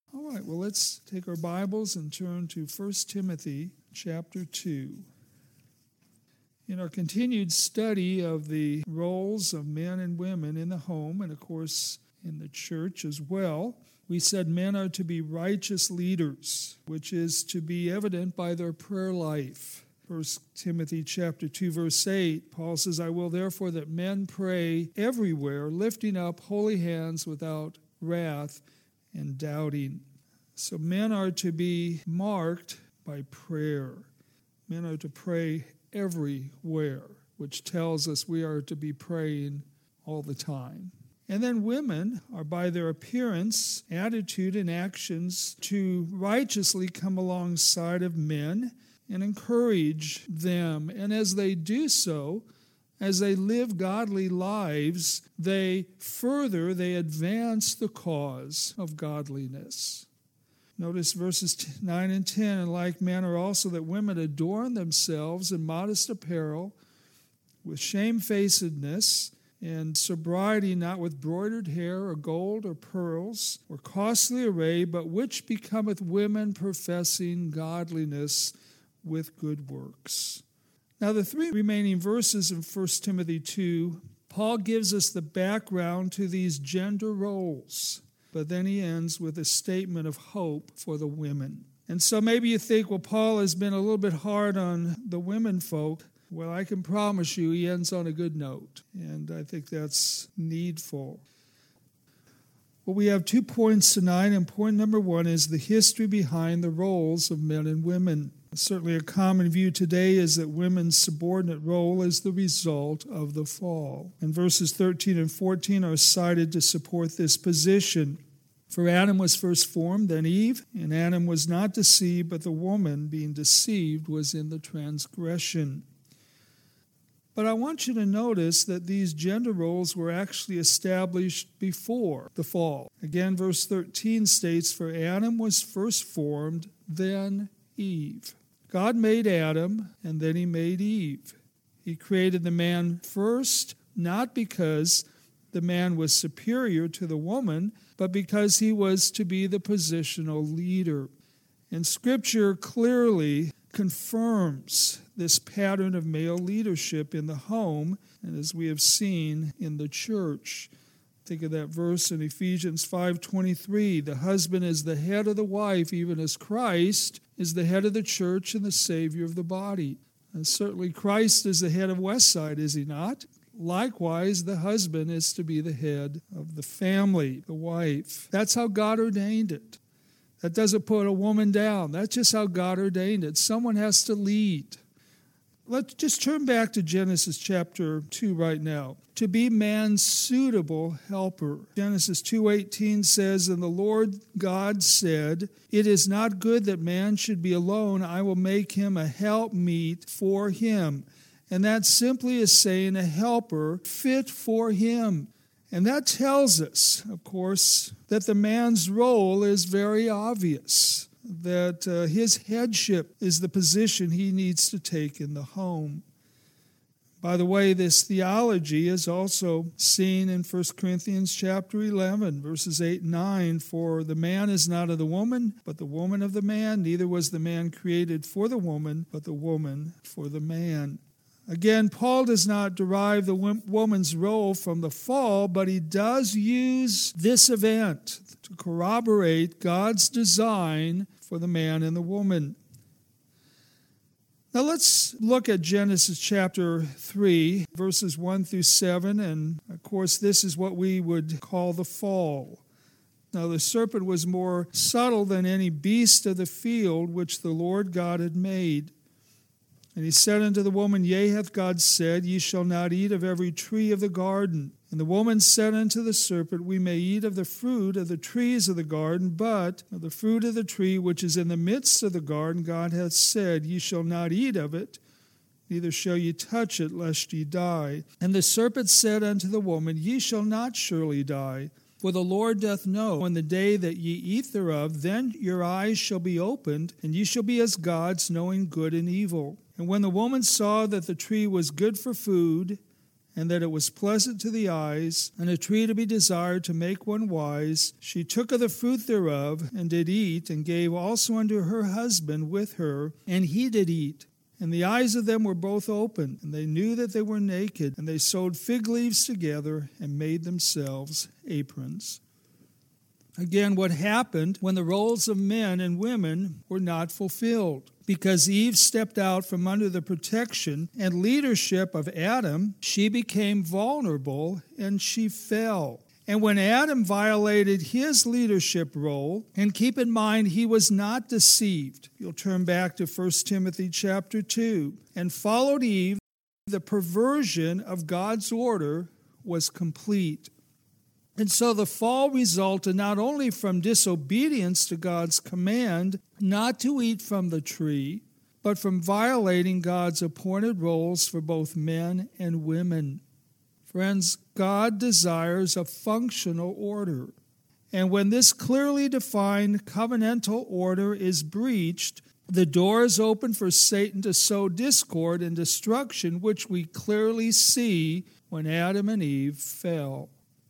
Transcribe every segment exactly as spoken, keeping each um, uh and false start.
All right, well, let's take our Bibles and turn to First Timothy chapter two. In our continued study of the roles of men and women in the home, and of course in the church as well, we said men are to be righteous leaders, which is to be evident by their prayer life. First Timothy chapter two, verse eight, Paul says, I will therefore that men pray everywhere, lifting up holy hands without wrath and doubting. So men are to be marked by prayer. Men are to pray everywhere, which tells us we are to be praying all the time. And then women are by their appearance, attitude, and actions to righteously come alongside of men and encourage them. And as they do so, as they live godly lives, they further, they advance the cause of godliness. Notice verses nine and ten, in like manner also that women adorn themselves in modest apparel, with shamefacedness and sobriety, not with broidered hair or gold or pearls or costly array, but which becometh women professing godliness with good works. Now, the three remaining verses in First Timothy two, Paul gives us the background to these gender roles, but then he ends with a statement of hope for the women. And so maybe you think, well, Paul has been a little bit hard on the women folk. Well, I can promise you he ends on a good note, and I think that's needful. Well, we have two points tonight, and point number one is the history behind the roles of men and women. Certainly a common view today is that women's subordinate role is the result of the fall. And verses thirteen and fourteen are cited to support this position. For Adam was first formed, then Eve, and Adam was not deceived, but the woman, being deceived, was in the transgression. But I want you to notice that these gender roles were actually established before the fall. Again, verse thirteen states, For Adam was first formed, then Eve. God made Adam, and then he made Eve. He created the man first, not because the man was superior to the woman, but because he was to be the positional leader. And Scripture clearly confirms this pattern of male leadership in the home, and as we have seen in the church. Think of that verse in Ephesians five twenty-three. The husband is the head of the wife, even as Christ is the head of the church and the Savior of the body. And certainly Christ is the head of Westside, is he not? Likewise, the husband is to be the head of the family, the wife. That's how God ordained it. That doesn't put a woman down. That's just how God ordained it. Someone has to lead. Let's just turn back to Genesis chapter two right now. To be man's suitable helper. Genesis two eighteen says, And the Lord God said, It is not good that man should be alone. I will make him a helpmeet for him. And that simply is saying a helper fit for him. And that tells us, of course, that the man's role is very obvious. That uh, his headship is the position he needs to take in the home. By the way, this theology is also seen in First Corinthians chapter eleven, verses eight and nine. For the man is not of the woman, but the woman of the man. Neither was the man created for the woman, but the woman for the man. Again, Paul does not derive the woman's role from the fall, but he does use this event to corroborate God's design for the man and the woman. Now let's look at Genesis chapter three, verses one through seven, and of course this is what we would call the fall. Now the serpent was more subtle than any beast of the field which the Lord God had made. And he said unto the woman, Yea, hath God said, Ye shall not eat of every tree of the garden. And the woman said unto the serpent, We may eat of the fruit of the trees of the garden, but of the fruit of the tree which is in the midst of the garden, God hath said, Ye shall not eat of it, neither shall ye touch it, lest ye die. And the serpent said unto the woman, Ye shall not surely die. For the Lord doth know, in the day that ye eat thereof, then your eyes shall be opened, and ye shall be as gods, knowing good and evil. And when the woman saw that the tree was good for food, and that it was pleasant to the eyes, and a tree to be desired to make one wise. She took of the fruit thereof, and did eat, and gave also unto her husband with her, and he did eat. And the eyes of them were both open, and they knew that they were naked, and they sewed fig leaves together, and made themselves aprons. Again, what happened when the roles of men and women were not fulfilled? Because Eve stepped out from under the protection and leadership of Adam, she became vulnerable and she fell. And when Adam violated his leadership role, and keep in mind he was not deceived. You'll turn back to First Timothy chapter two. And followed Eve, the perversion of God's order was complete. And so the fall resulted not only from disobedience to God's command not to eat from the tree, but from violating God's appointed roles for both men and women. Friends, God desires a functional order. And when this clearly defined covenantal order is breached, the door is open for Satan to sow discord and destruction, which we clearly see when Adam and Eve fell.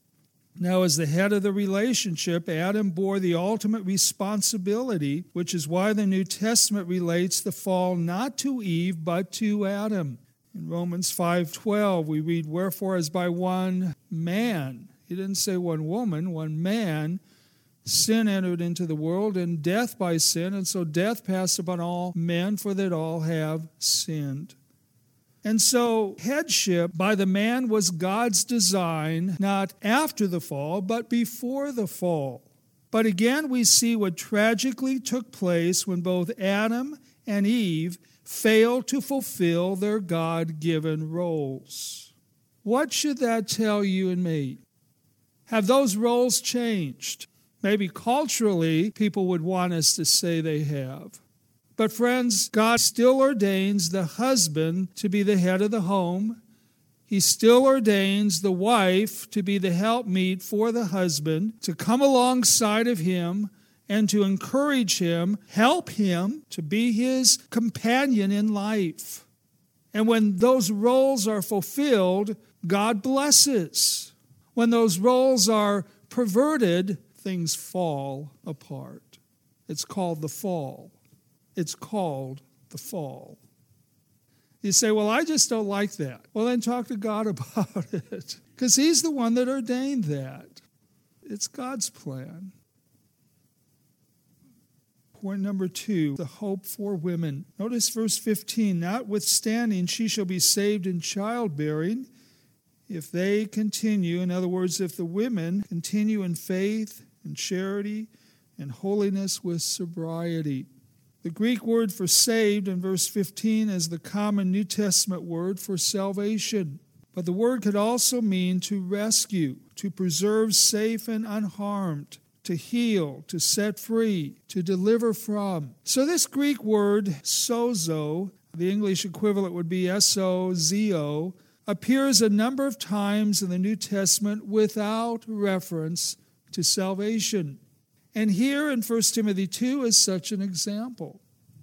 Now, as the head of the relationship, Adam bore the ultimate responsibility, which is why the New Testament relates the fall not to Eve, but to Adam. In Romans five twelve, we read, "Wherefore, as by one man," he didn't say one woman, one man, "sin entered into the world, and death by sin, and so death passed upon all men, for that all have sinned." And so headship by the man was God's design, not after the fall, but before the fall. But again, we see what tragically took place when both Adam and Eve failed to fulfill their God-given roles. What should that tell you and me? Have those roles changed? Maybe culturally, people would want us to say they have. But friends, God still ordains the husband to be the head of the home. He still ordains the wife to be the helpmeet for the husband, to come alongside of him and to encourage him, help him to be his companion in life. And when those roles are fulfilled, God blesses. When those roles are perverted, things fall apart. It's called the fall. It's called the fall. You say, well, I just don't like that. Well, then talk to God about it, because he's the one that ordained that. It's God's plan. Point number two, the hope for women. Notice verse fifteen, "Notwithstanding, she shall be saved in childbearing if they continue," in other words, if the women continue in faith and charity and holiness with sobriety. The Greek word for saved in verse fifteen is the common New Testament word for salvation. But the word could also mean to rescue, to preserve safe and unharmed, to heal, to set free, to deliver from. So this Greek word, sozo, the English equivalent would be S O Z O, appears a number of times in the New Testament without reference to salvation. And here in First Timothy two is such an example.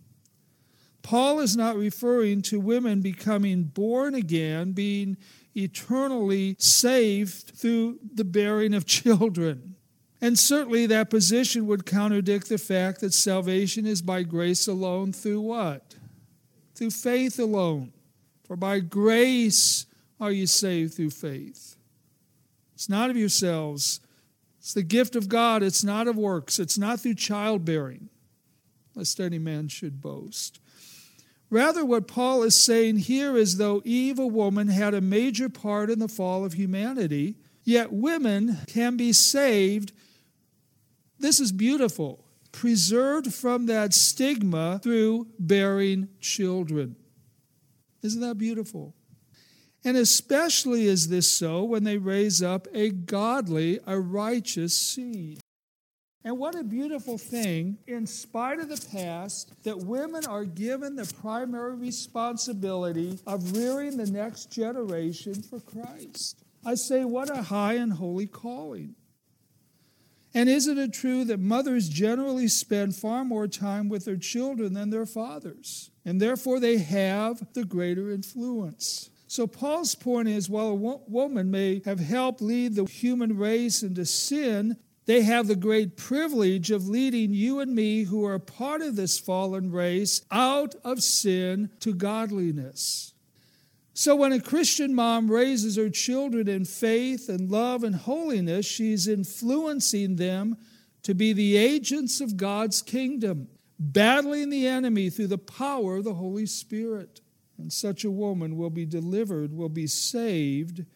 Paul is not referring to women becoming born again, being eternally saved through the bearing of children. And certainly that position would contradict the fact that salvation is by grace alone through what? Through faith alone. For by grace are you saved through faith. It's not of yourselves. It's the gift of God. It's not of works. It's not through childbearing, lest any man should boast. Rather, what Paul is saying here is though Eve, a woman, had a major part in the fall of humanity, yet women can be saved. This is beautiful. Preserved from that stigma through bearing children. Isn't that beautiful? And especially is this so when they raise up a godly, a righteous seed. And what a beautiful thing, in spite of the past, that women are given the primary responsibility of rearing the next generation for Christ. I say, what a high and holy calling. And isn't it true that mothers generally spend far more time with their children than their fathers? And therefore they have the greater influence. So Paul's point is, while a wo- woman may have helped lead the human race into sin, they have the great privilege of leading you and me, who are part of this fallen race, out of sin to godliness. So when a Christian mom raises her children in faith and love and holiness, she's influencing them to be the agents of God's kingdom, battling the enemy through the power of the Holy Spirit. And such a woman will be delivered, will be saved.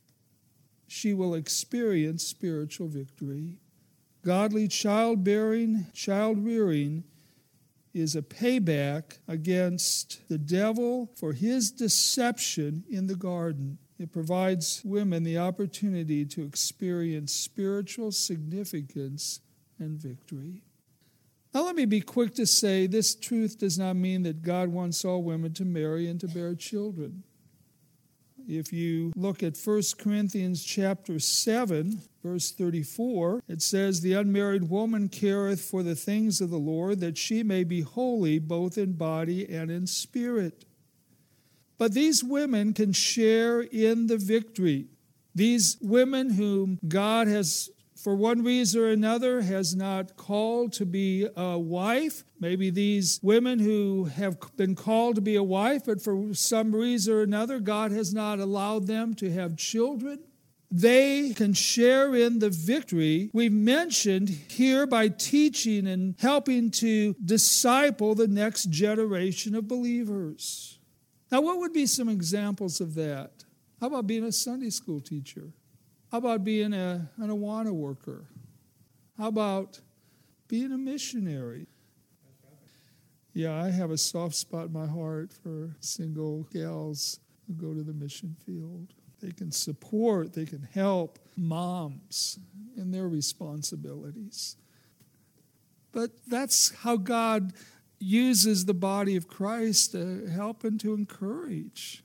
She will experience spiritual victory. Godly childbearing, child-rearing is a payback against the devil for his deception in the garden. It provides women the opportunity to experience spiritual significance and victory. Now let me be quick to say this truth does not mean that God wants all women to marry and to bear children. If you look at First Corinthians chapter seven, verse thirty-four, it says, "The unmarried woman careth for the things of the Lord, that she may be holy both in body and in spirit." But these women can share in the victory. These women whom God has, for one reason or another, has not called to be a wife. Maybe these women who have been called to be a wife, but for some reason or another, God has not allowed them to have children. They can share in the victory we've mentioned here by teaching and helping to disciple the next generation of believers. Now, what would be some examples of that? How about being a Sunday school teacher? How about being a, an Awana worker? How about being a missionary? Yeah, I have a soft spot in my heart for single gals who go to the mission field. They can support, they can help moms in their responsibilities. But that's how God uses the body of Christ to help and to encourage.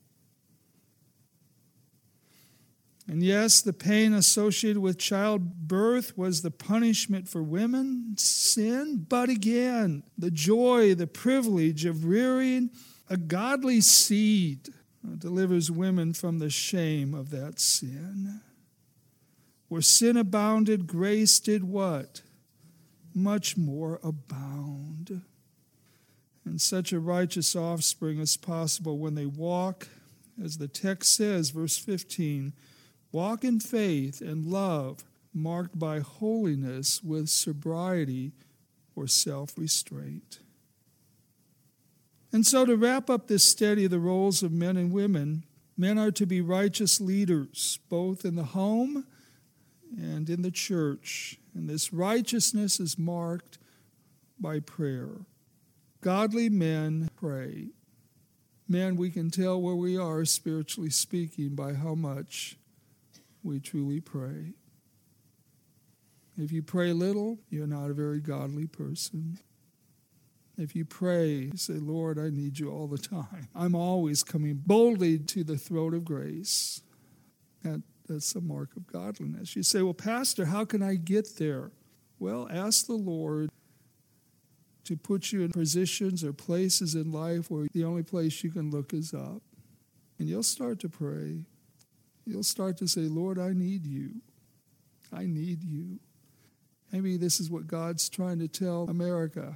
And yes, the pain associated with childbirth was the punishment for women, sin, but again, the joy, the privilege of rearing a godly seed delivers women from the shame of that sin. Where sin abounded, grace did what? Much more abound. And such a righteous offspring is possible when they walk, as the text says, verse fifteen, walk in faith and love, marked by holiness with sobriety or self-restraint. And so to wrap up this study of the roles of men and women, men are to be righteous leaders, both in the home and in the church. And this righteousness is marked by prayer. Godly men pray. Men, we can tell where we are, spiritually speaking, by how much we truly pray. If you pray little, you're not a very godly person. If you pray, you say, Lord, I need you all the time. I'm always coming boldly to the throne of grace. That, that's a mark of godliness. You say, well, Pastor, how can I get there? Well, ask the Lord to put you in positions or places in life where the only place you can look is up. And you'll start to pray. You'll start to say, Lord, I need you. I need you. Maybe this is what God's trying to tell America.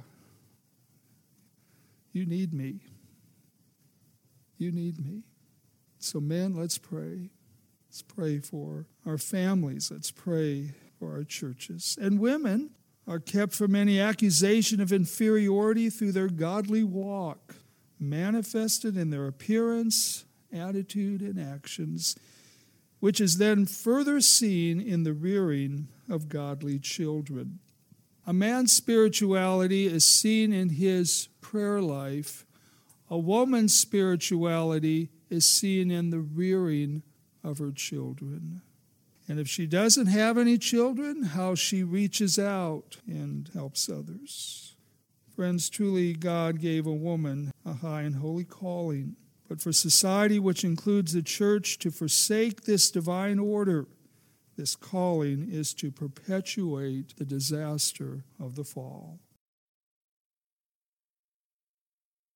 You need me. You need me. So men, let's pray. Let's pray for our families. Let's pray for our churches. And women are kept from any accusation of inferiority through their godly walk, manifested in their appearance, attitude, and actions, which is then further seen in the rearing of godly children. A man's spirituality is seen in his prayer life. A woman's spirituality is seen in the rearing of her children. And if she doesn't have any children, how she reaches out and helps others. Friends, truly God gave a woman a high and holy calling. But for society, which includes the church, to forsake this divine order, this calling is to perpetuate the disaster of the fall.